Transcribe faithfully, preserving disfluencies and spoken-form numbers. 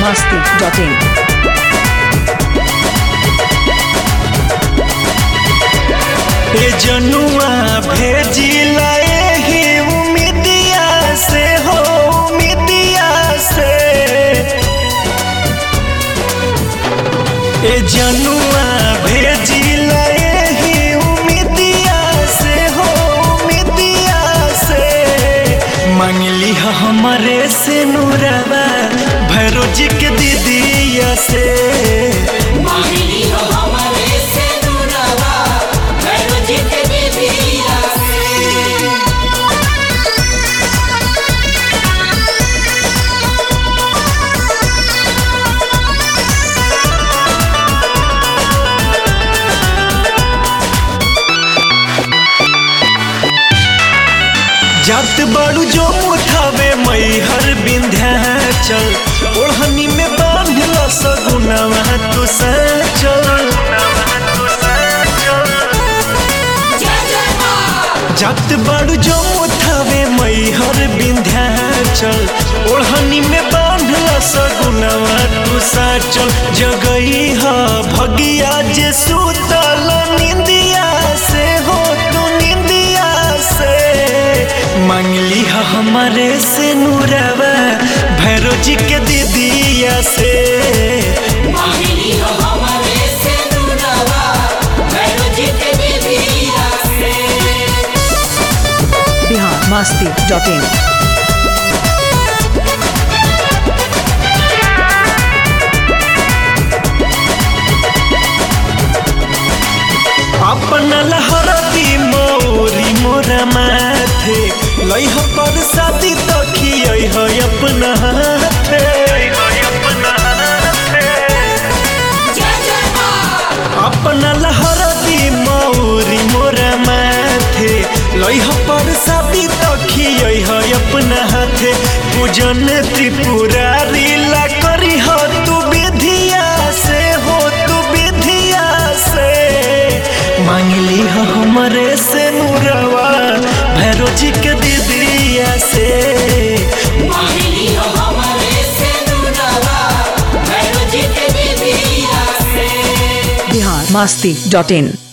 masti dot in. ए जनुआ भेजिला एही उम्मीदिया से हो उम्मीदिया से ए जनुआ भेजिला एही उम्मीदिया से हो उम्मीदिया से मांगली हमरे से नूरवा भैरो जी के दीदिया से मांगली हमरे से नूरवा भैरो जी के दीदिया से। जात बाड़ू जो उठावे मई हर विंध्याचल ओढ़नी में बांधला सगुनावा तू सचल जात बाड़ू जो उठावे मई हर विंध्याचल ओढ़नी में बांधला सगुनावा तू सचल जगई हा भगिया जे सुतल निंदिया से हो तू निंदिया से मांगली हमारे से नूरवा भैरो जी के दीदिया से मांगली हमरे से नूरवा भैरो जी के दीदिया से। Bihar masti dot in. अपना लहरती मोरी मोरा माथे लइह पर शादी तखी है अपना हाथे अपना लहरती मोरी मोरा माथे लइह पर शादी तखी है अपना हाथे पूजन त्रिपुरारी ला करी हो तू विधिया से हो तू विधिया से मांगली हमरे से नूरवा भैरो जी के दीदिया से मांगली हमरे से नूरवा भैरो जी के दीदिया से। Bihar masti dot in.